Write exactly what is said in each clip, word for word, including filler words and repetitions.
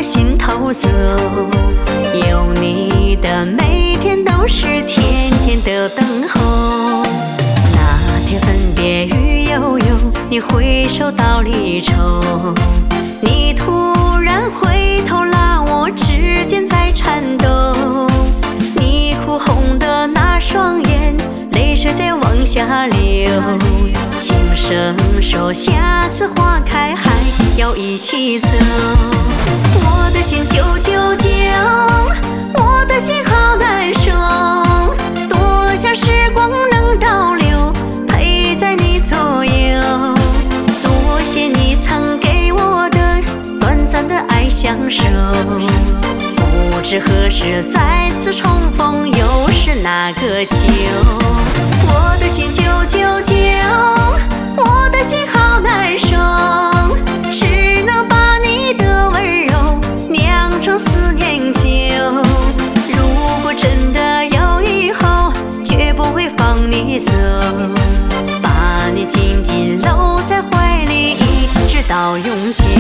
的心头走。有你的每天都是天天的等候。那天分别雨悠悠，你回首到离愁。你突然回头拉我，指尖在颤抖。你哭红的那双眼，泪水在往下流。轻声说下次花开还要一起走。我的心揪揪揪，我的心好难受。多想时光能倒流，陪在你左右。多谢你曾给我的短暂的爱相守。不知何时再次重逢，又是哪个秋？我的心揪揪揪，我的心好难受。只能把你的温柔酿成思念酒。如果真的有以后，绝不会放你走，把你紧紧搂在怀里，一直到永久。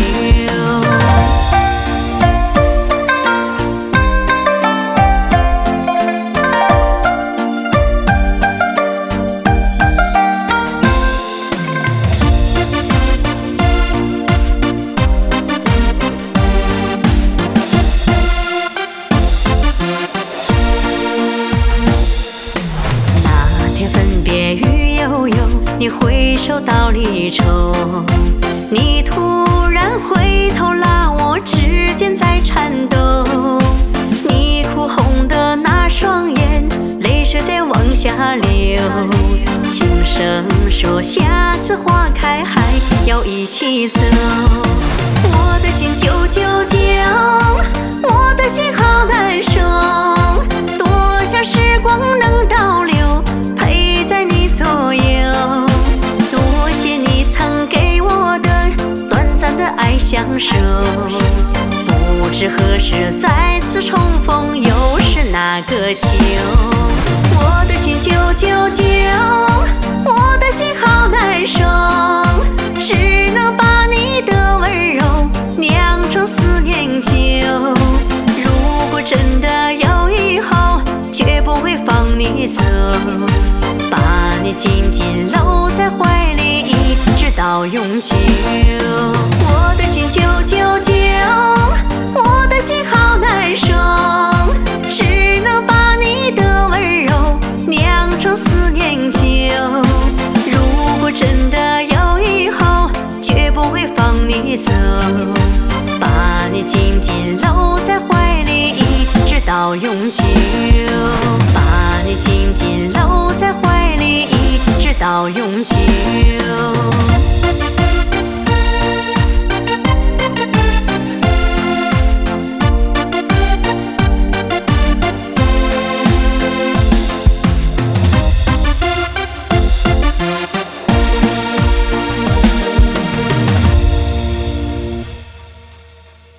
你回首到离愁，你突然回头拉我，指尖在颤抖。你哭红的那双眼，泪水在往下流。轻声说下次花开还要一起走。我的心揪揪揪，我的心好难受。多想时光能倒流，陪在你左右。爱相守，不知何时再次重逢，又是哪个秋？我的心揪揪揪，我的心好难受。只能把你的温柔酿成思念酒。如果真的有以后，绝不会放你走，把你紧紧搂在怀里，一直到永久。我的心揪揪揪，我的心好难受。只能把你的温柔酿成思念酒。如果真的有以后，绝不会放你走，把你紧紧搂在怀里，一直到永久。把你紧紧搂在怀里，一直到永久。